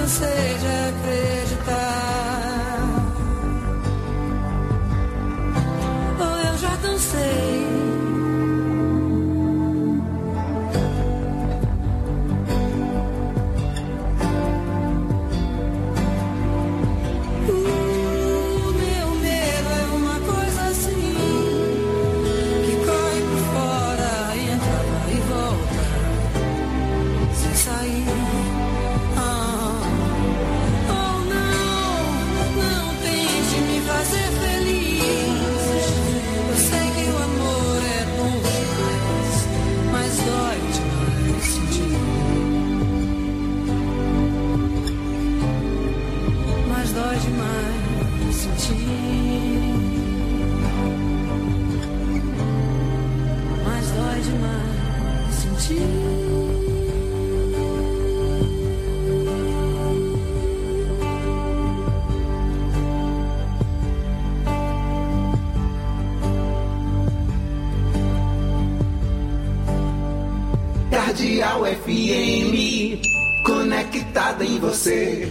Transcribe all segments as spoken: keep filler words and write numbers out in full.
cansei de acreditar. Oh, eu já cansei. Cardeal F M, conectada em você.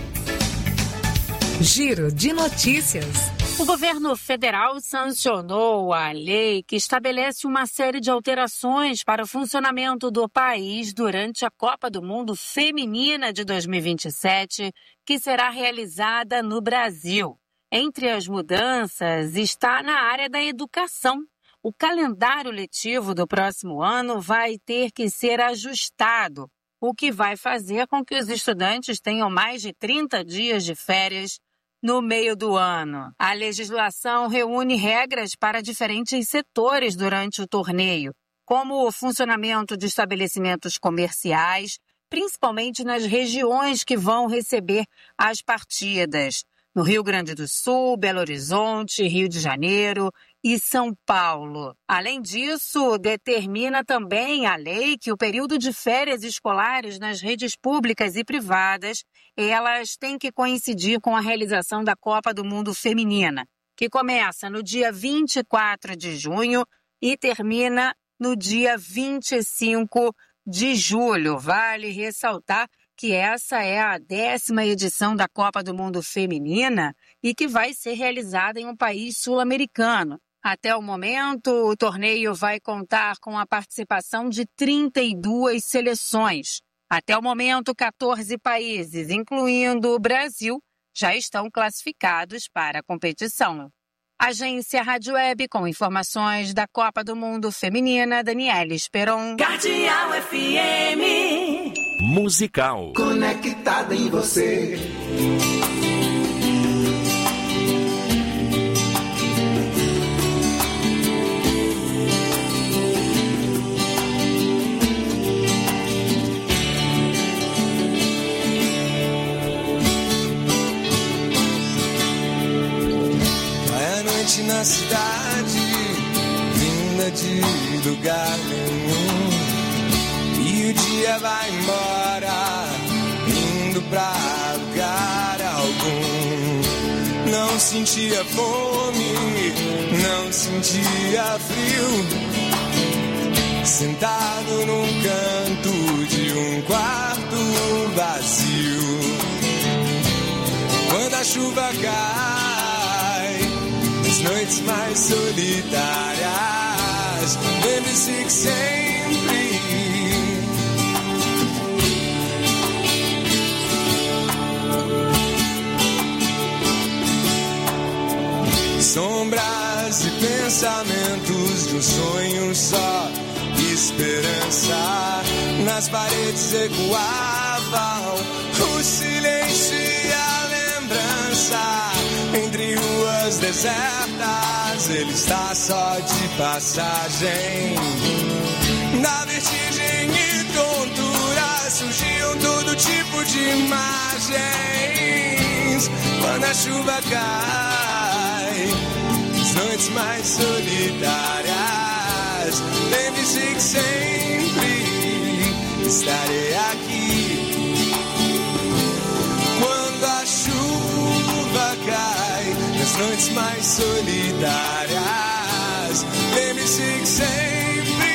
Giro de notícias. O governo federal sancionou a lei que estabelece uma série de alterações para o funcionamento do país durante a Copa do Mundo Feminina de dois mil e vinte e sete, que será realizada no Brasil. Entre as mudanças está na área da educação. O calendário letivo do próximo ano vai ter que ser ajustado, o que vai fazer com que os estudantes tenham mais de trinta dias de férias no meio do ano. A legislação reúne regras para diferentes setores durante o torneio, como o funcionamento de estabelecimentos comerciais, principalmente nas regiões que vão receber as partidas, no Rio Grande do Sul, Belo Horizonte, Rio de Janeiro e São Paulo. Além disso, determina também a lei que o período de férias escolares nas redes públicas e privadas, elas têm que coincidir com a realização da Copa do Mundo Feminina, que começa no dia vinte e quatro de junho e termina no dia vinte e cinco de julho. Vale ressaltar que essa é a décima edição da Copa do Mundo Feminina e que vai ser realizada em um país sul-americano. Até o momento, o torneio vai contar com a participação de trinta e duas seleções. Até o momento, quatorze países, incluindo o Brasil, já estão classificados para a competição. Agência Rádio Web, com informações da Copa do Mundo Feminina, Daniela Esperon. Cardeal F M. Musical. Conectada em você. Na cidade, vinda de lugar nenhum, e o dia vai embora, indo pra lugar algum. Não sentia fome, não sentia frio, sentado num canto de um quarto vazio. Quando a chuva cai, as noites mais solitárias, lembre-se que sempre sombras e pensamentos de um sonho só, esperança nas paredes ecoavam, o silêncio e a lembrança. Entre ruas desertas, ele está só de passagem. Na vertigem e tontura surgiam todo tipo de imagens. Quando a chuva cai, as noites mais solitárias, lembre-se que sempre estarei aqui. Quando a chuva cai, nas noites mais solitárias, lembre-se que sempre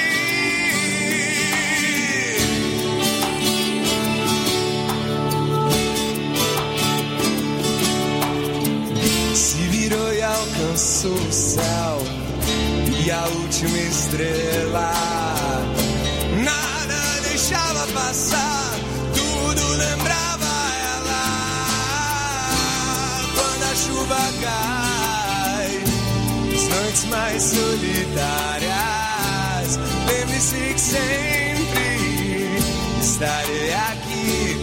última estrela. Nada deixava passar, tudo lembrava ela. Quando a chuva cai, as noites mais solitárias, lembre-se que sempre estarei aqui.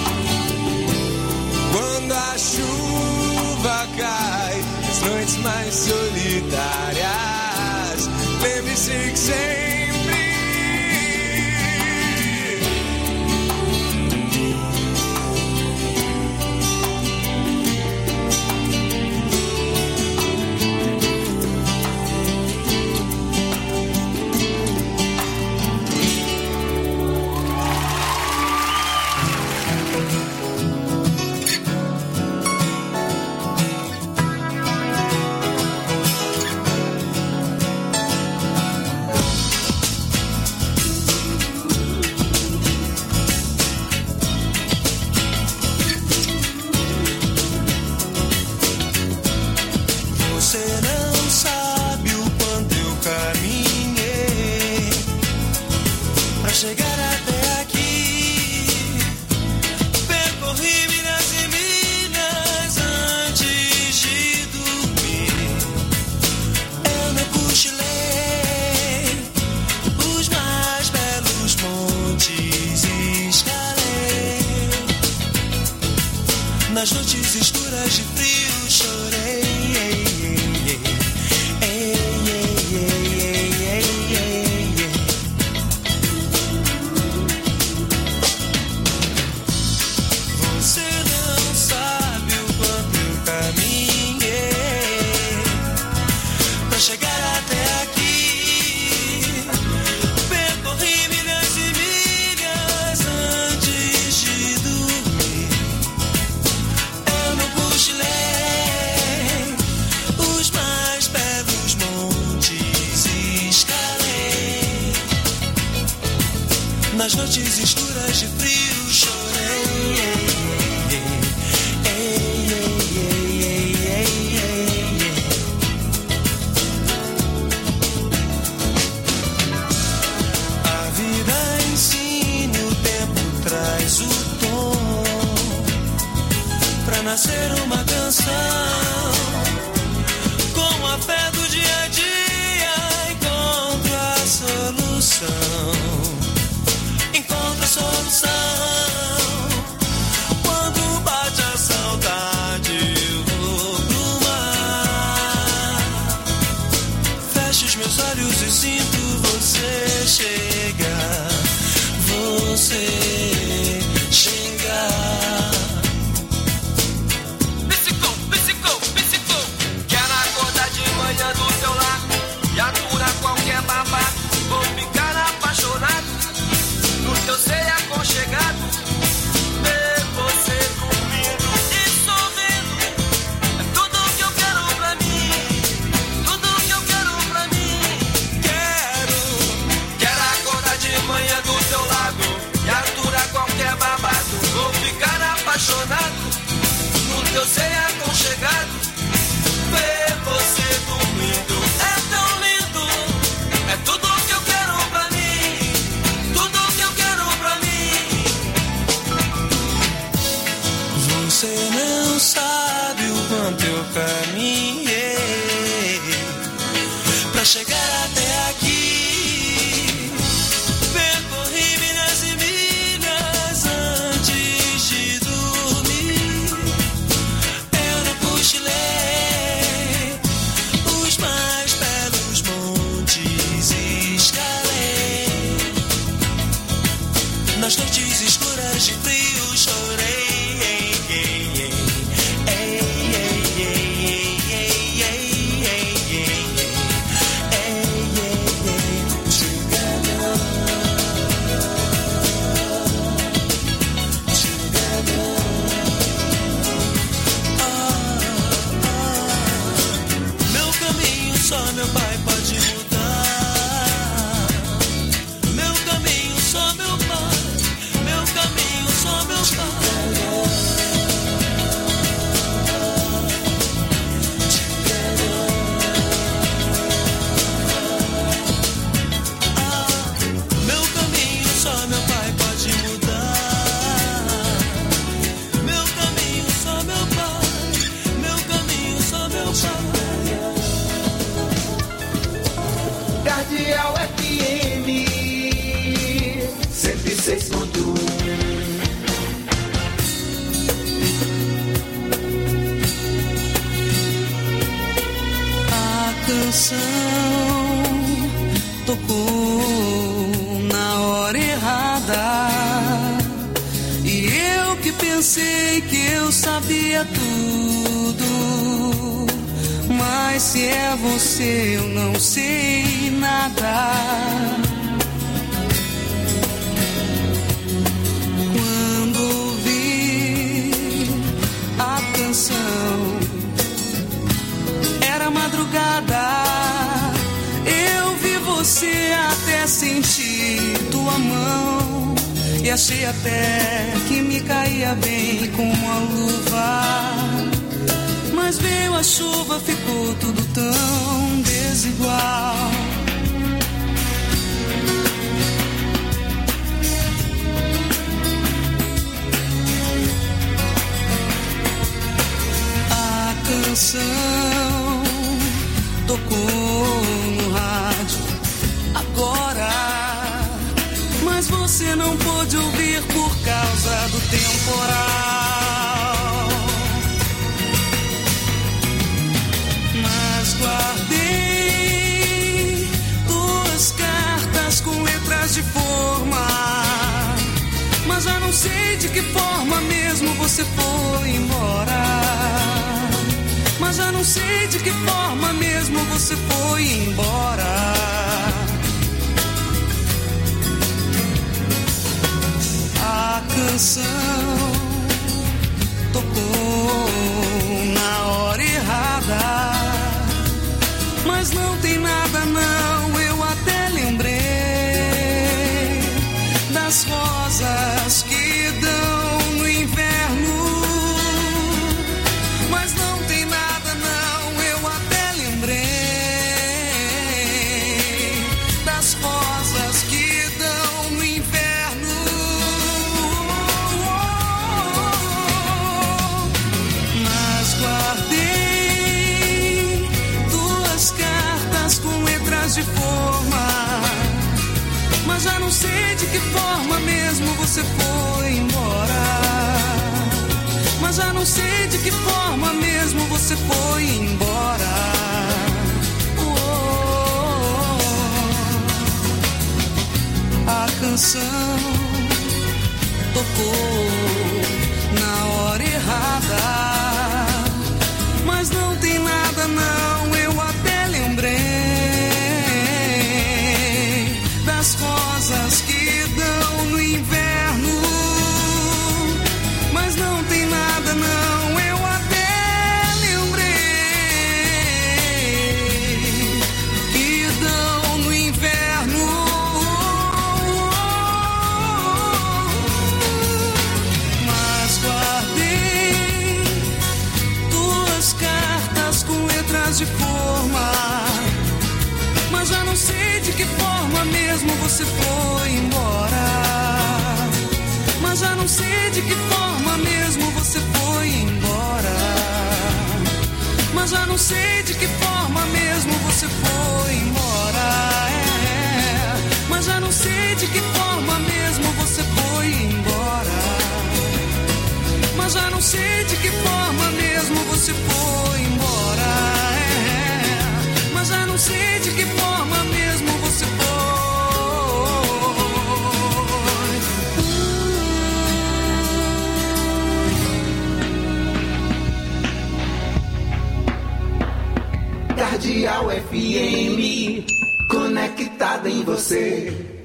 Quando a chuva cai, as noites mais solitárias, lembre-se que sempre nas noites escuras de frio chorei. Você não sabe o quanto eu caminhei pra chegar até aqui. Percorri milhas e milhas antes de dormir. Os mais belos montes escalei. Nas noites escuras de frio chorei. A vida ensina, o tempo traz o tom pra nascer uma canção. Com a fé do dia a dia encontro a solução. Encontro a solução. Quando bate a saudade eu vou pro mar. Fecho os meus olhos e sinto você chegar. Você chegar. canção tocou na hora errada. E eu que pensei que eu sabia tudo, mas se é você eu não sei nada. Quando ouvi a canção, era madrugada, eu vi você até sentir tua mão, e achei até que me caía bem como a luva. Mas veio a chuva, ficou tudo tão desigual. A canção tocou no rádio agora, mas você não pôde ouvir por causa do temporal. Mas guardei duas cartas com letras de forma, mas já não sei de que forma mesmo você foi embora. Mas já não sei de que forma mesmo você foi embora. A canção tocou na hora errada, mas não tem nada não, eu até lembrei das rosas que dão no inverno. Mas não tem nada não, eu até lembrei das rosas que dão no inverno. Mas guardei duas cartas com letras de forma, mas já não sei de que forma mesmo você foi embora. Mas já não sei de que forma mesmo você foi embora. Oh, a canção tocou na hora errada, mas não tem nada não, eu até lembrei das rosas que dão no inverno. Mas não tem nada não, eu até lembrei que dão no inverno. Mas guardei duas cartas com letras de forma, mas já não sei de que forma mesmo você foi embora. Mas já não sei de que forma mesmo você foi embora. Mas já não sei de que forma mesmo você foi embora. É. Mas já não sei de que forma mesmo você foi embora. Mas já não sei de que forma mesmo você foi embora. É. Mas já não sei de que forma mesmo você foi. Cardeal F M, conectada em você.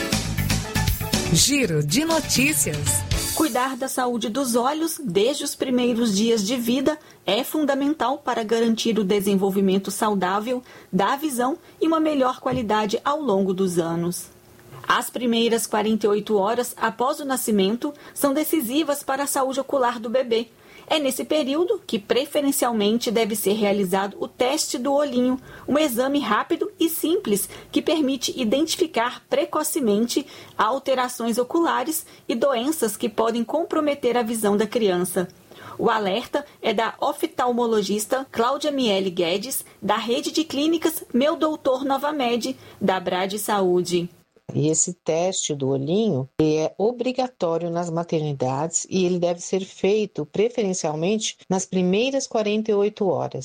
Giro de notícias. Cuidar da saúde dos olhos desde os primeiros dias de vida é fundamental para garantir o desenvolvimento saudável da visão e uma melhor qualidade ao longo dos anos. As primeiras quarenta e oito horas após o nascimento são decisivas para a saúde ocular do bebê. É nesse período que preferencialmente deve ser realizado o teste do olhinho, um exame rápido e simples que permite identificar precocemente alterações oculares e doenças que podem comprometer a visão da criança. O alerta é da oftalmologista Cláudia Miele Guedes, da rede de clínicas Meu Doutor Novamed, da Brade Saúde. E esse teste do olhinho ele é obrigatório nas maternidades e ele deve ser feito preferencialmente nas primeiras quarenta e oito horas.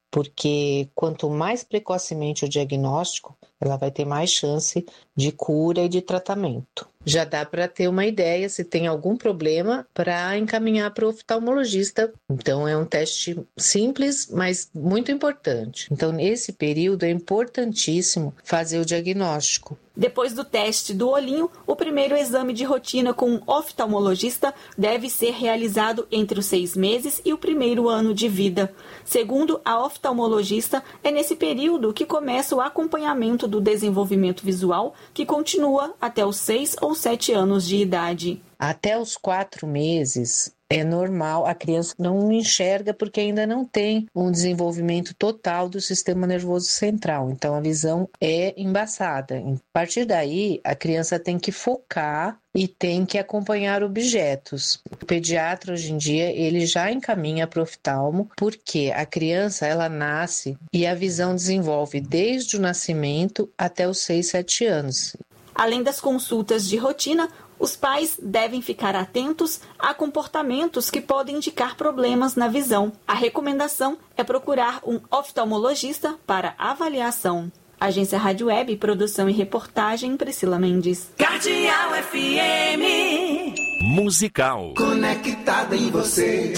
porque quanto mais precocemente o diagnóstico, ela vai ter mais chance de cura e de tratamento. Já dá para ter uma ideia se tem algum problema para encaminhar para o oftalmologista. Então, é um teste simples, mas muito importante. Então, nesse período, é importantíssimo fazer o diagnóstico. Depois do teste do olhinho, o primeiro exame de rotina com um oftalmologista deve ser realizado entre os seis meses e o primeiro ano de vida. Segundo a oftalmologista, é nesse período que começa o acompanhamento do desenvolvimento visual, que continua até os seis ou sete anos de idade. Até os quatro meses é normal, a criança não enxerga porque ainda não tem um desenvolvimento total do sistema nervoso central, então a visão é embaçada. A partir daí, a criança tem que focar e tem que acompanhar objetos. O pediatra, hoje em dia, ele já encaminha para o oftalmo, porque a criança, ela nasce e a visão desenvolve desde o nascimento até os seis, sete anos. Além das consultas de rotina, os pais devem ficar atentos a comportamentos que podem indicar problemas na visão. A recomendação é procurar um oftalmologista para avaliação. Agência Rádio Web, produção e reportagem, Priscila Mendes. Cardeal F M. Musical. Conectada em você.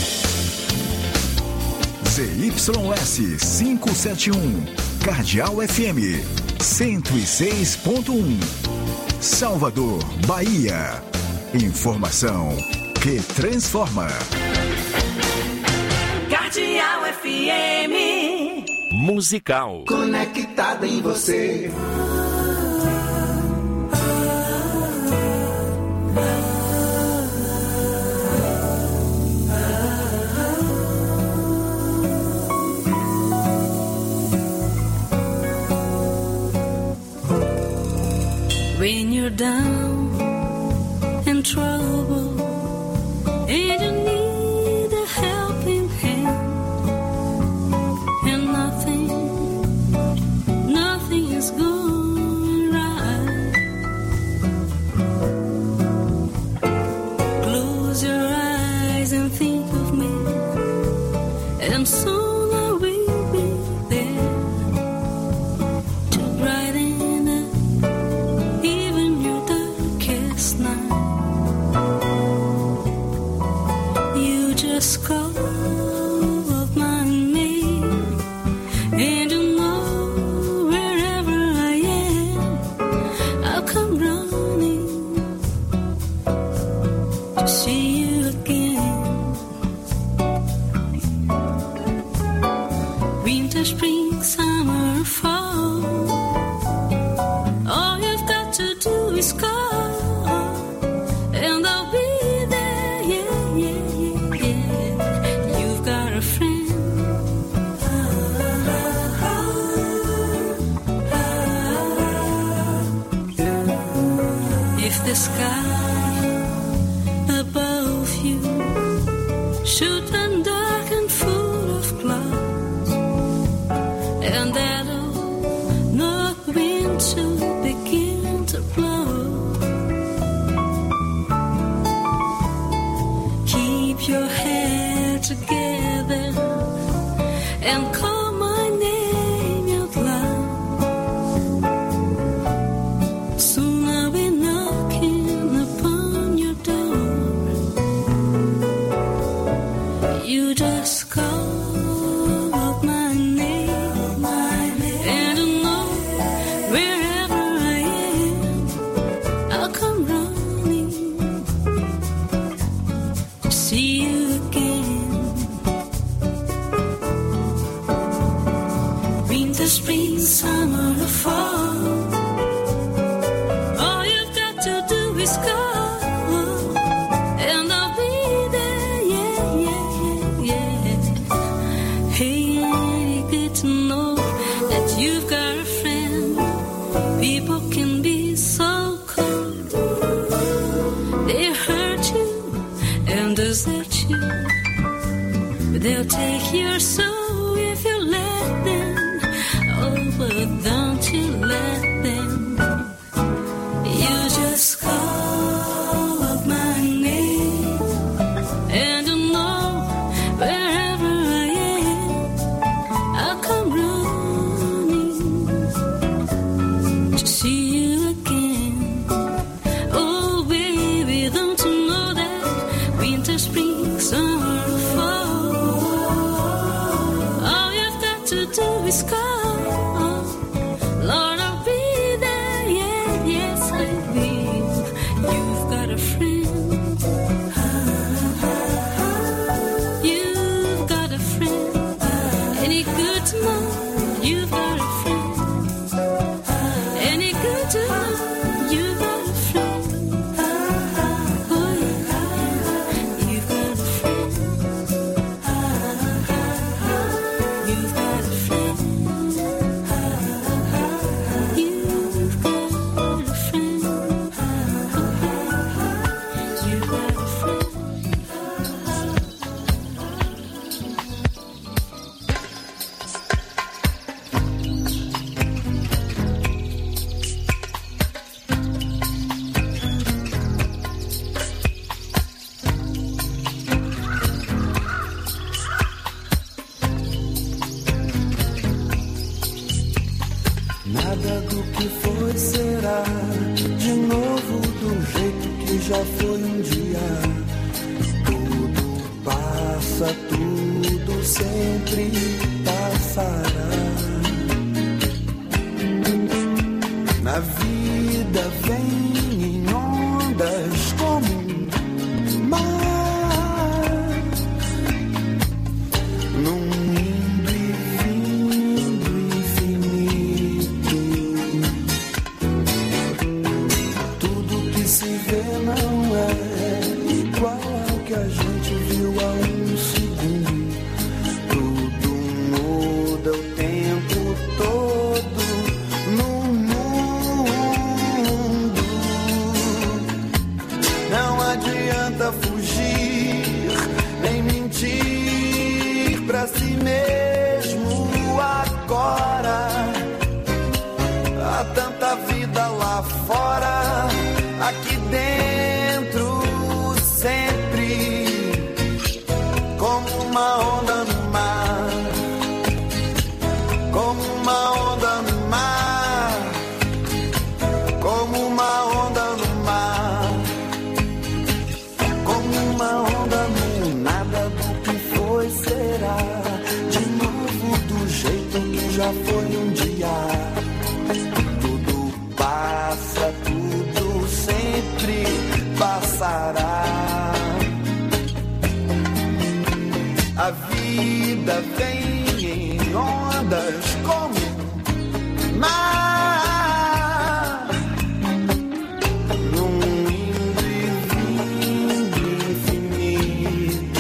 Z Y S quinhentos e setenta e um. Cardeal F M. cento e seis ponto um. Salvador, Bahia. Informação que transforma. Cardeal F M. Musical. Conectada em você. When you're down in trouble and you need a helping hand, and nothing, nothing is going right. Close your eyes and think of me, and soon I will be there to brighten up even your darkest night. You just call up my name, and you know wherever I am, I'll come running to see you again. Winter, spring, summer, fall, all you've got to do is call, and I'll be there, yeah, yeah, yeah, yeah. You've got a friend. If the sky above you should turn dark and full of clouds, and that'll north wind to begin to blow, keep your head together and call my name out loud. Soon I'll be knocking upon your door. You just call out my name, and you know wherever I am, I'll come running to see you again. Winter, spring, summer, or fall, all you've got to do is call, and I'll be there, yeah, yeah, yeah, yeah. Hey, good to know that you've got a friend. People can be so cold, they hurt you and desert you, but they'll take your soul if you let them. Oh, but don't you let them. You just call up my name, and you know wherever I am, passa, tudo sempre passará. Na vida vem em ondas como um mar, num indo e vindo infinito. Tudo que se vê não é igual ao que a gente viu há um segundo. Tudo muda o tempo todo no mundo. Não adianta fugir nem mentir pra si mesmo agora. Há tanta vida lá fora, aqui dentro sempre como uma onda no mar, como uma onda no mar, como uma onda no mar, como uma onda no nada. Do que foi será de novo do jeito que já foi um dia. Tudo passa, tudo sempre passará. A vida vem em ondas como mar, num indo e vindo infinito.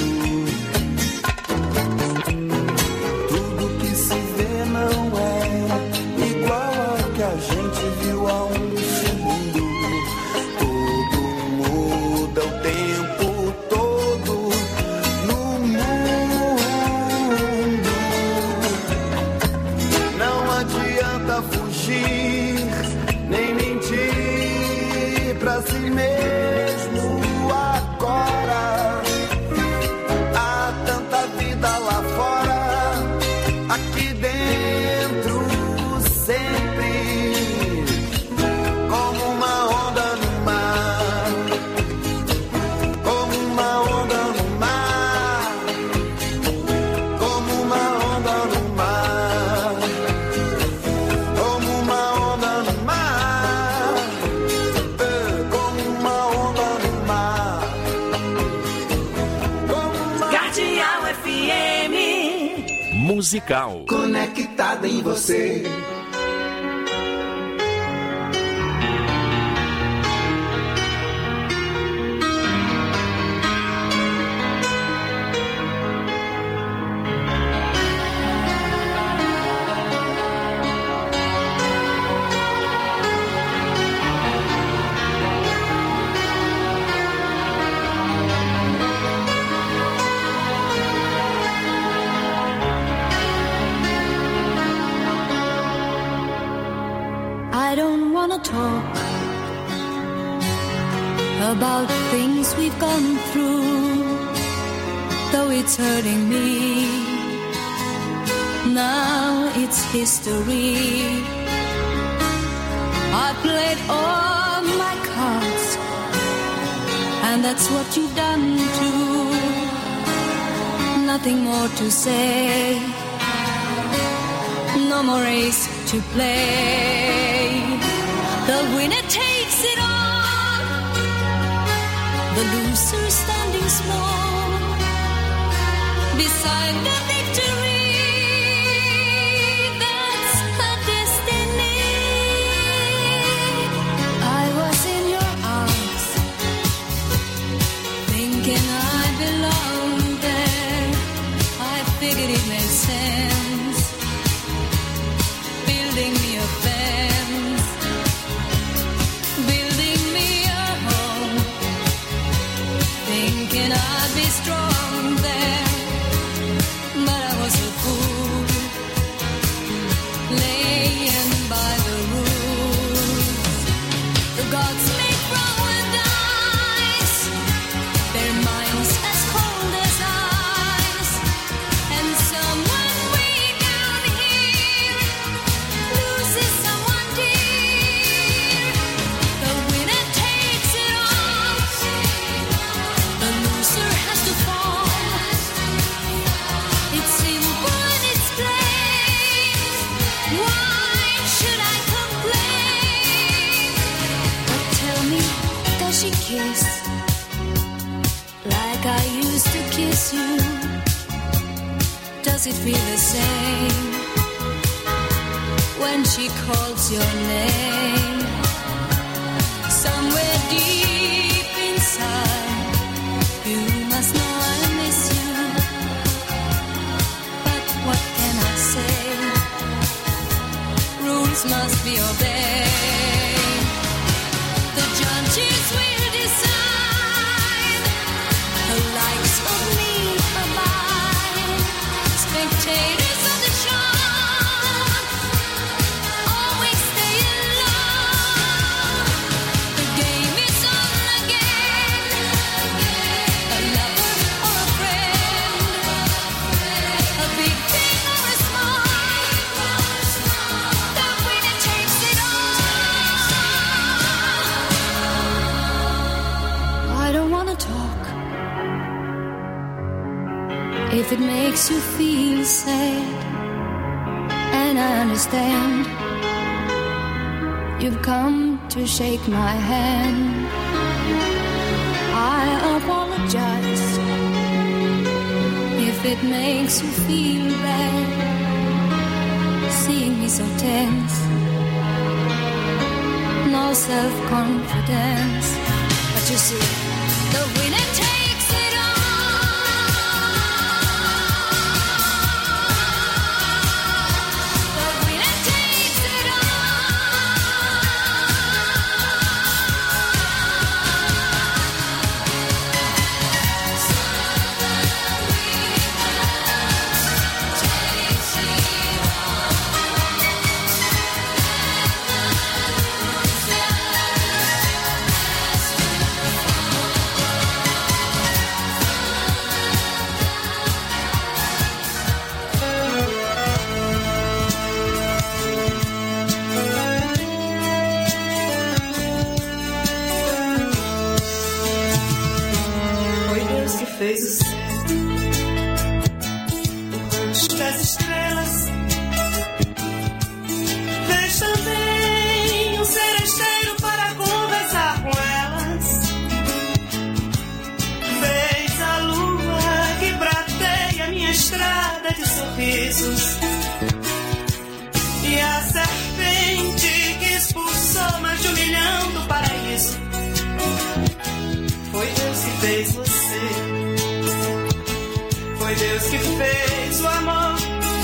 Tudo que se vê não é igual ao que a gente viu há um segundo. Tudo muda o tempo todo no mundo. Não adianta fugir nem mentir pra si mesmo agora. Há tanta vida lá fora, aqui dentro sempre como uma onda no mar, como uma onda no mar, como uma onda no mar, como uma onda no mar, eh, como uma onda no mar, como uma... Cardeal F M. Musical. Conectada em você. I don't wanna talk about things we've gone through, though it's hurting me. Now it's history. I played all my cards, and that's what you've done too. Nothing more to say, no more race to play. The winner takes it all, the loser standing small beside the victory. That's her destiny. I was in your arms, thinking I belonged there. I figured it made sense, building me a fence, building me a home, thinking I'd be strong there. But I was a fool, laying by the rules. The gods make wrong with dice, their minds as cold as ice, and someone we kiss you, does it feel the same when she calls your name? Somewhere deep inside, you must know I miss you. But what can I say? Rules must be obeyed. The judges will decide the likes of me or mine. Spectators of the show always stay in love. The game is on again. A lover or a friend, a big thing or a small, the winner takes it all. I don't wanna talk if it makes you feel sad, and I understand you've come to shake my hand. I apologize if it makes you feel bad, seeing me so tense, no self-confidence. But you see, the winner takes it all. The winner takes it Foi Deus que fez o céu, o rancho das estrelas. Fez também um seresteiro para conversar com elas. Fez a lua que prateia minha estrada de sorrisos, e a serpente que expulsou mais de um milhão do paraíso. Foi Deus que fez você. Foi Deus que fez o amor.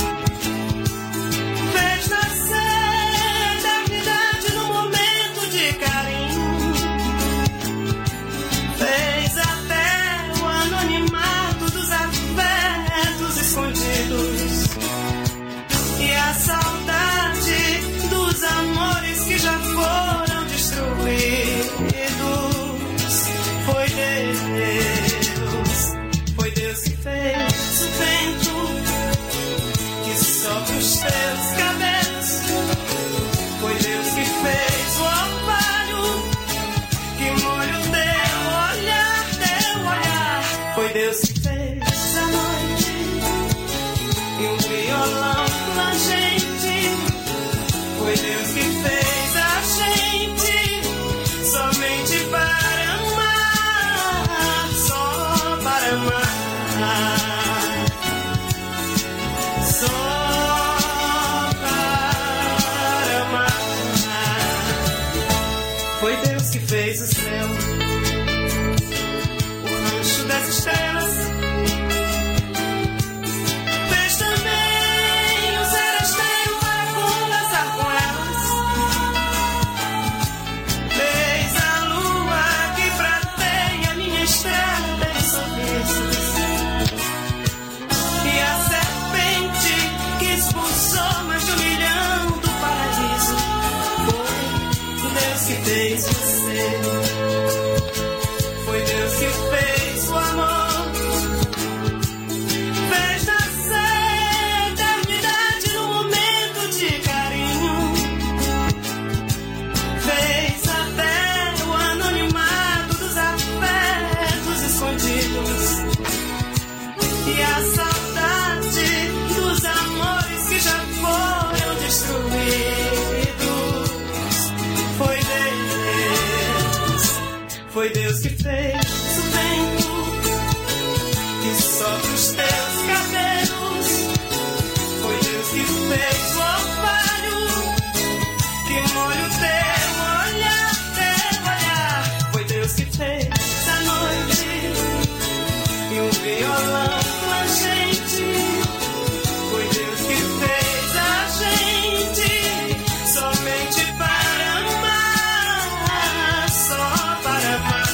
Fez nascer eternidade no momento de carinho. Fez até o anonimato dos afetos escondidos, e a saudade dos amores que já foram destruídos. Foi Deus, foi Deus que fez o vento que sopra os teus cabelos. Foi Deus que fez o orvalho que molha o teu olhar, teu olhar. Foi Deus que fez a noite e um violão plangente. Foi Deus que fez a gente somente para amar, só para amar, só para amar. Foi Deus que fez o céu, o rancho das estrelas. Fez também um seresteiro para conversar com elas. Fez a lua que prateia minha estrada de sorrisos, e a serpente que expulsou mais de um milhão do paraíso. Foi Deus que fez você. Foi Deus que fez o amor. Fez nascer eternidade no momento de carinho. Fez até o anonimato dos afetos escondidos, e a saudade dos amores que já foram destruídos. Foi Deus, foi Deus que fez o vento que violão a gente. Foi Deus que fez a gente somente para amar, só para amar,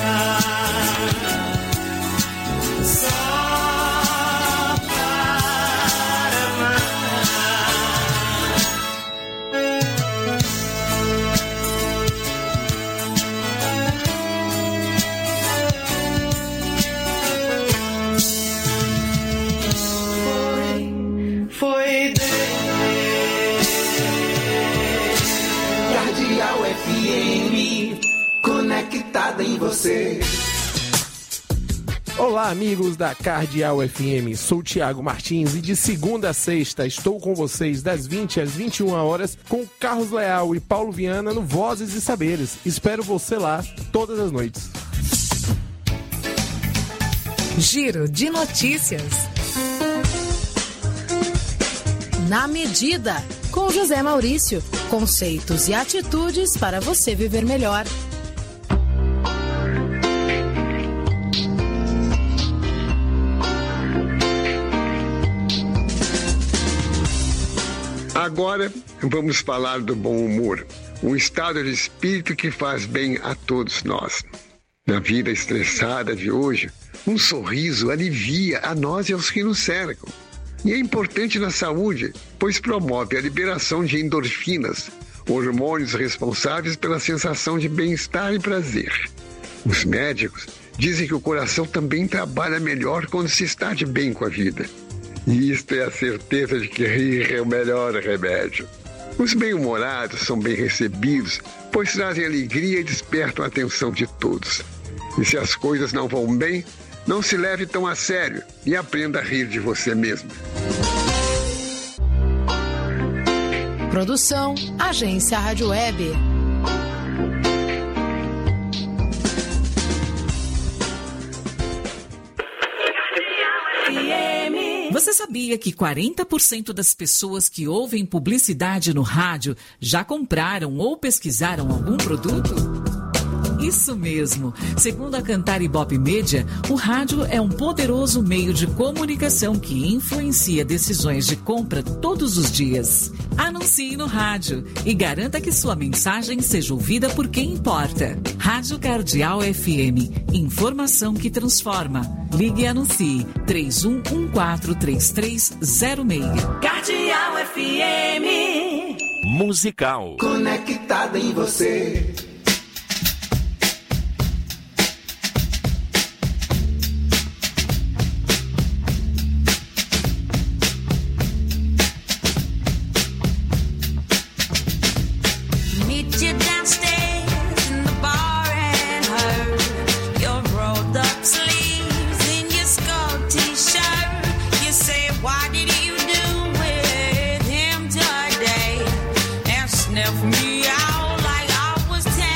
só para amar. Foi Deus. Cardeal F M, conectada em você. Olá, amigos da Cardeal F M, sou Tiago Martins e de segunda a sexta estou com vocês das vinte às vinte e uma horas com Carlos Leal e Paulo Viana no Vozes e Saberes. Espero você lá todas as noites. Giro de notícias. Na Medida, com José Maurício. Conceitos e atitudes para você viver melhor. Agora vamos falar do bom humor, um estado de espírito que faz bem a todos nós. Na vida estressada de hoje, um sorriso alivia a nós e aos que nos cercam. E é importante na saúde, pois promove a liberação de endorfinas, hormônios responsáveis pela sensação de bem-estar e prazer. Os médicos dizem que o coração também trabalha melhor quando se está de bem com a vida. E isto é a certeza de que rir é o melhor remédio. Os bem-humorados são bem recebidos, pois trazem alegria e despertam a atenção de todos. E se as coisas não vão bem, não se leve tão a sério e aprenda a rir de você mesmo. Produção, Agência Rádio Web. Você sabia que quarenta por cento das pessoas que ouvem publicidade no rádio já compraram ou pesquisaram algum produto? Isso mesmo. Segundo a Cantar Ibope Media, o rádio é um poderoso meio de comunicação que influencia decisões de compra todos os dias. Anuncie no rádio e garanta que sua mensagem seja ouvida por quem importa. Rádio Cardeal F M. Informação que transforma. Ligue e anuncie três um um quatro três três zero seis. Cardeal F M. Musical. Conectada em você. Left me out like I was ten.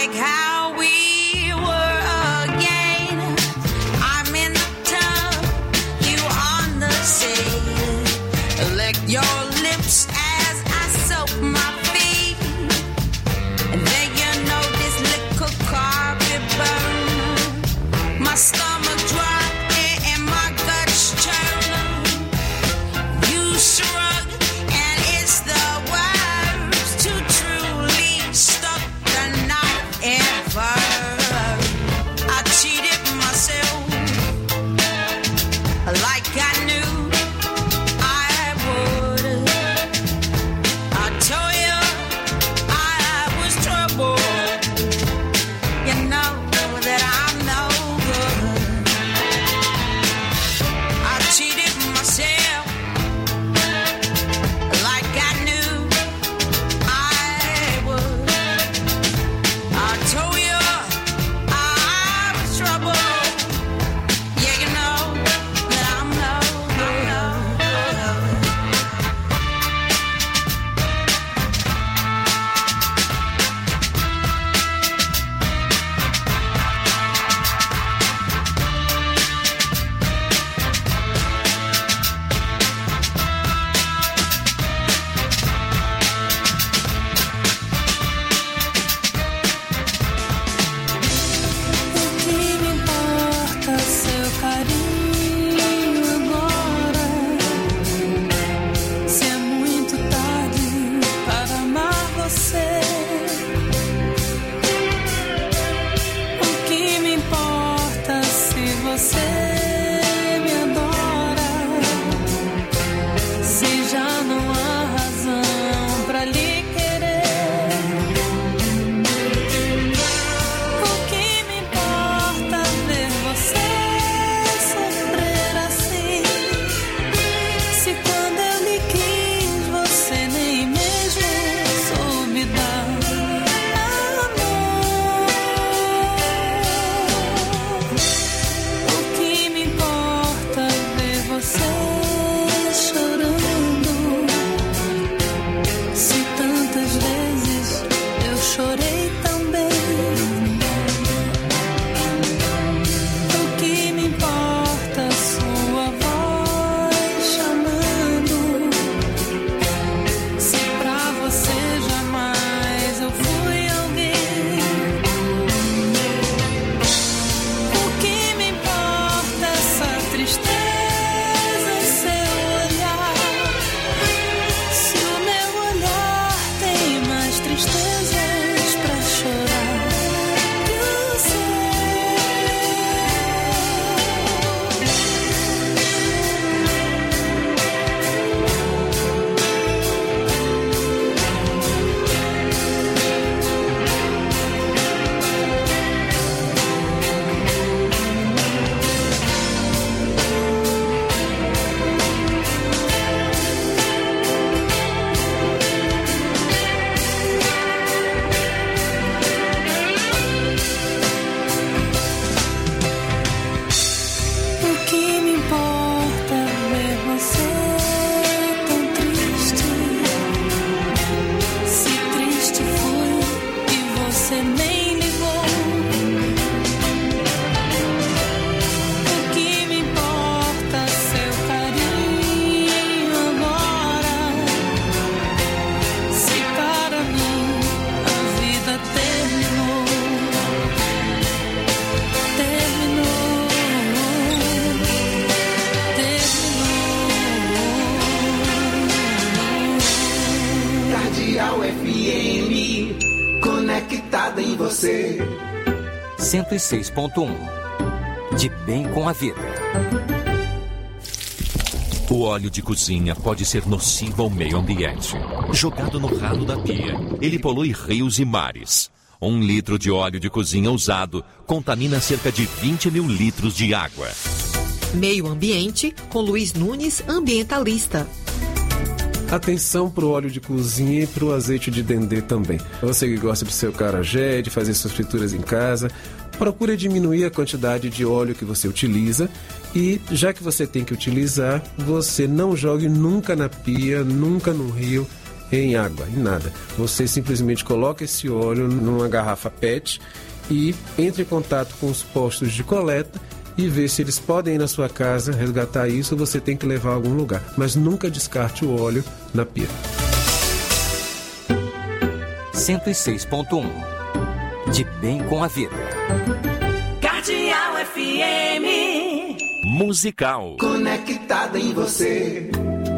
like how we were again. I'm in the tub, you on the sea. Lick your lips as I soak my feet. And then you know this little carpet burn. My stomach drop and my guts churn. You shrug and it's the words to truly stuck the knife ever. I cheated myself like I knew I would. I told you I was trouble. You know that I'm no good. I cheated myself like I knew I would. I told you I was trouble. Yeah, you know that I'm no good. O que me importa seu carinho agora? Se é muito tarde para amar você. O que me importa se você me adora? Se já não há razão pra lhe querer. O que me importa ver você sofrer assim? Se quando eu lhe quis você nem mesmo soube dar amor. O que me importa ver você chorando? Se tantas vezes eu chorei também. O que me importa sua voz chamando? Se pra você jamais eu fui alguém. O que me importa essa tristeza em seu olhar? Se o meu olhar tem mais tristezas pra chorar que o seu. O que me importa ver você tão triste? Se triste fui e você nem ligou. O que me importa seu carinho agora? Se para mim a vida terminou. Terminou. Cardeal F M, conectada em você. cento e seis ponto um. De bem com a vida. O óleo de cozinha pode ser nocivo ao meio ambiente. Jogado no ralo da pia, ele polui rios e mares. Um litro de óleo de cozinha usado contamina cerca de vinte mil litros de água. Meio Ambiente, com Luiz Nunes, ambientalista. Atenção para o óleo de cozinha e para o azeite de dendê também. Você que gosta de seu acarajé, de fazer suas frituras em casa, procure diminuir a quantidade de óleo que você utiliza e, já que você tem que utilizar, você não jogue nunca na pia, nunca no rio. em água, em nada. Você simplesmente coloca esse óleo numa garrafa P E T e entra em contato com os postos de coleta e vê se eles podem ir na sua casa resgatar isso, ou você tem que levar a algum lugar. Mas nunca descarte o óleo na pia. cento e seis ponto um. De bem com a vida. Cardeal F M. Musical. Conectada em você.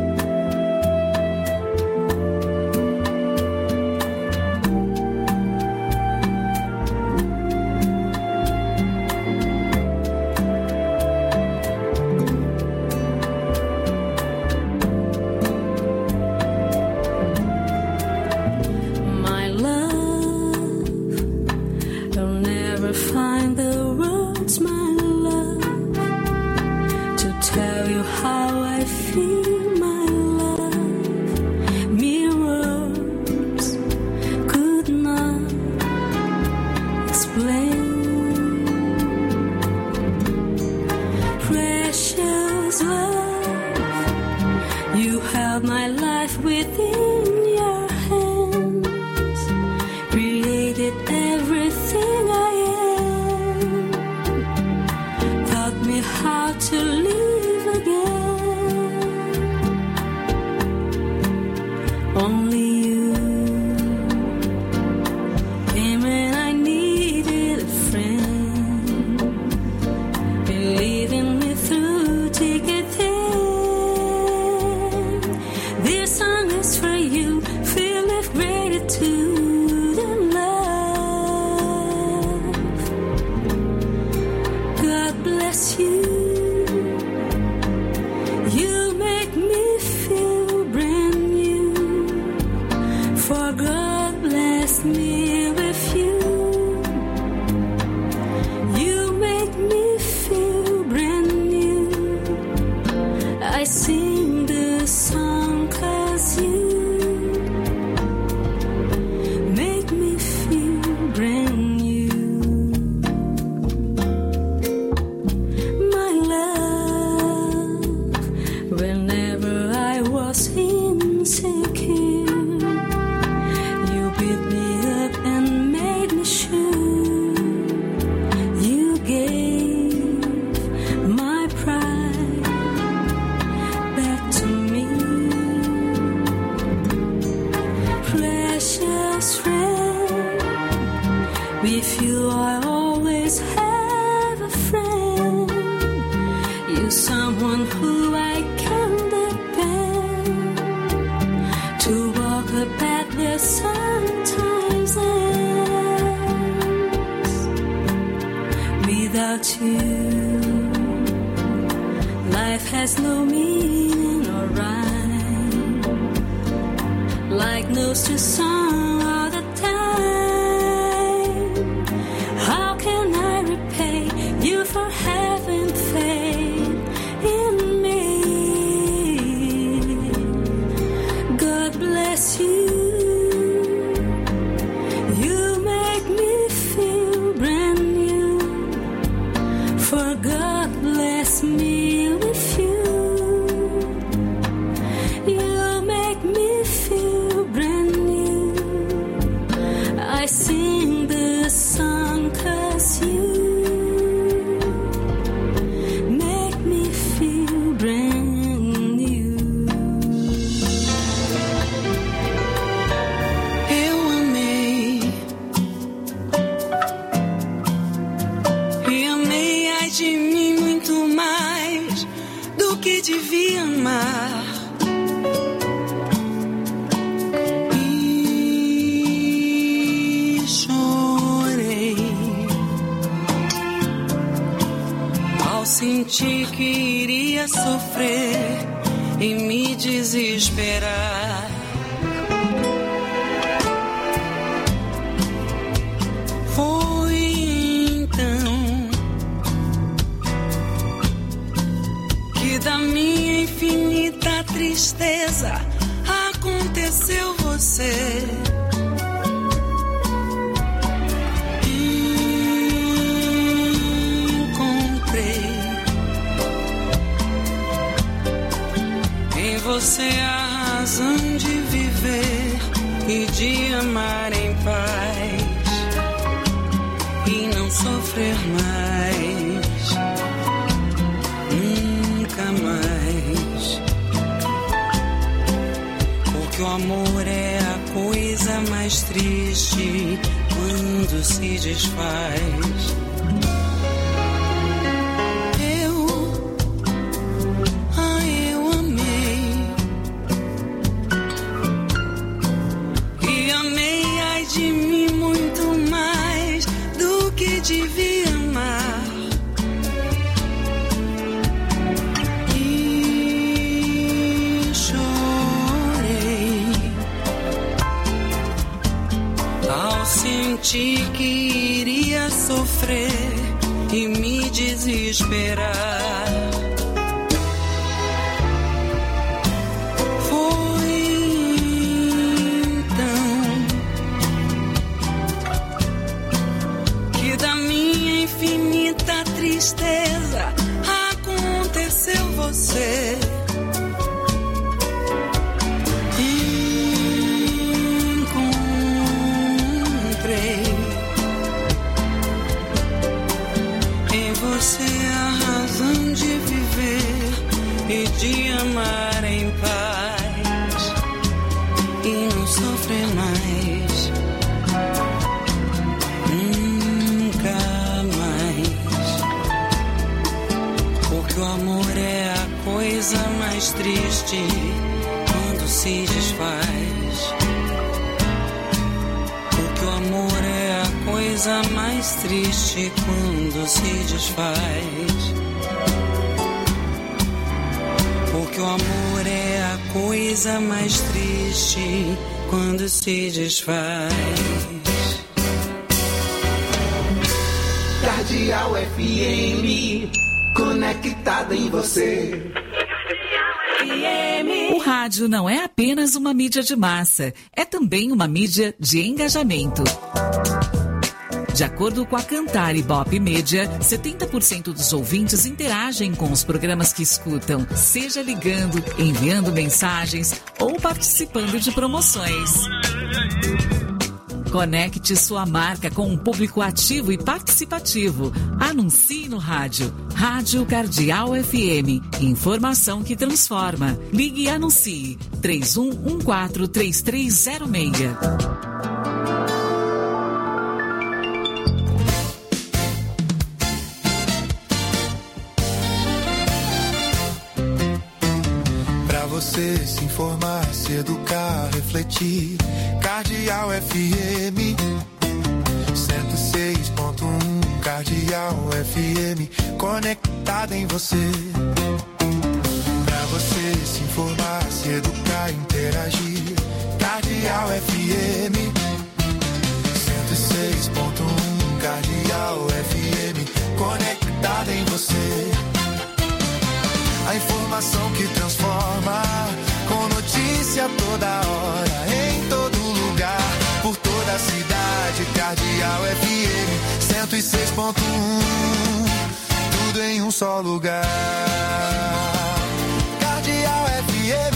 Senti que iria sofrer e me desesperar. Foi então que da minha infinita tristeza aconteceu você. Você é a razão de viver. e de amar em paz e não sofrer mais, nunca mais. Porque o amor é a coisa mais triste quando se desfaz. Devia amar e chorei ao sentir que iria sofrer e me desesperar. Tristeza, aconteceu você. Encontrei em você a razão de viver e de amar em paz e não sofrer mais. O amor é a coisa mais triste quando se desfaz. Porque o amor é a coisa mais triste quando se desfaz. Porque o amor é a coisa mais triste quando se desfaz. Cardeal F M, conectada em você. O rádio não é apenas uma mídia de massa, é também uma mídia de engajamento. De acordo com a Cantar Ibope Media, setenta por cento dos ouvintes interagem com os programas que escutam, seja ligando, enviando mensagens ou participando de promoções. Conecte sua marca com um público ativo e participativo. Anuncie no rádio. Rádio Cardeal F M. Informação que transforma. Ligue e anuncie. três um um quatro, três três zero seis. Você se informar, se educar, refletir. Cardeal F M cento e seis ponto um. Cardeal F M, conectada em você. Pra você se informar, se educar, interagir. Cardeal F M cento e seis ponto um. Cardeal F M, conectada em você. A informação que transforma, com notícia toda hora, em todo lugar, por toda a cidade. Cardeal F M cento e seis ponto um, tudo em um só lugar. Cardeal F M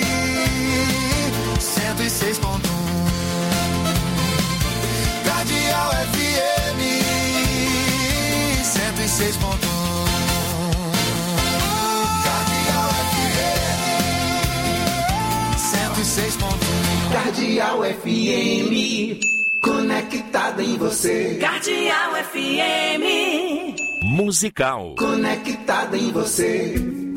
cento e seis ponto um. Cardeal F M cento e seis ponto um. Cardeal F M, conectada em você. Cardeal F M. Musical. Conectada em você.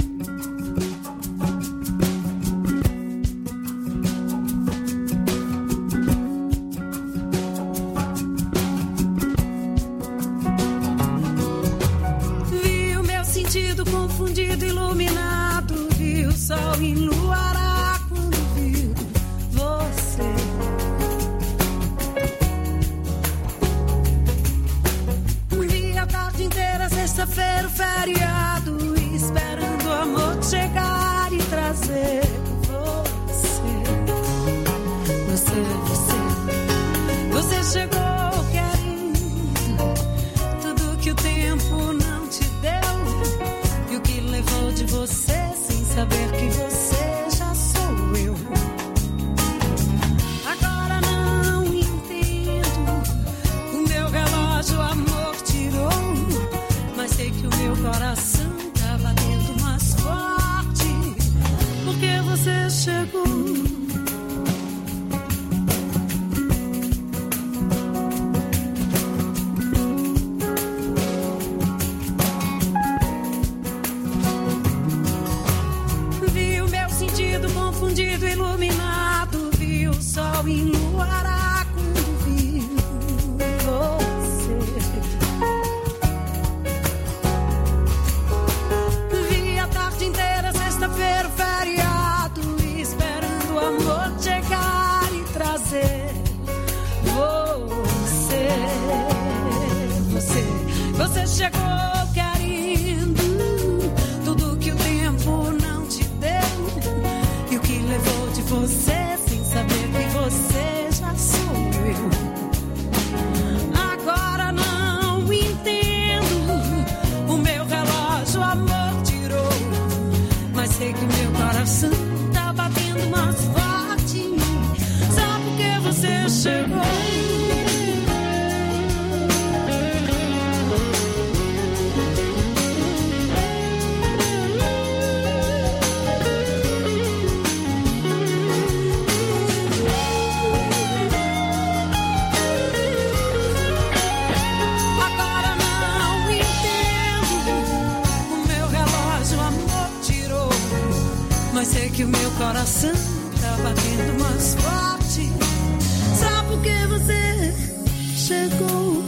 Vi o meu sentido confundido, iluminado. Vi o sol enluarado. Sexta-feira, o feriado, esperando o amor chegar e trazer você. Você, você, você chegou querendo tudo que o tempo não te deu e o que levou de você sem saber que você já sou eu. Agora Você chegou querendo tudo que o tempo não te deu, e o que levou de você sem saber que você já sou eu. Agora não entendo, o meu relógio amor tirou, mas sei que o meu coração tá batendo mais forte só porque você chegou. Mas sei que o meu coração tá batendo mais forte só porque você chegou.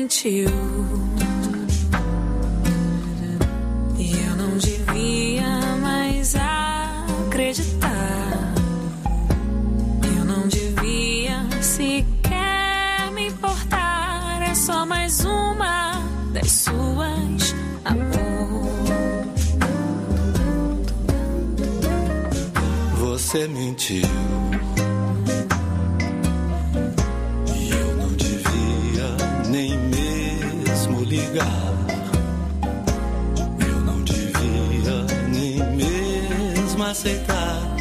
mentiu. E eu não devia mais acreditar. Eu não devia sequer me importar. É só mais uma das suas, amor. Você mentiu. E eu não devia nem mesmo ligar. Eu não devia nem mesmo aceitar.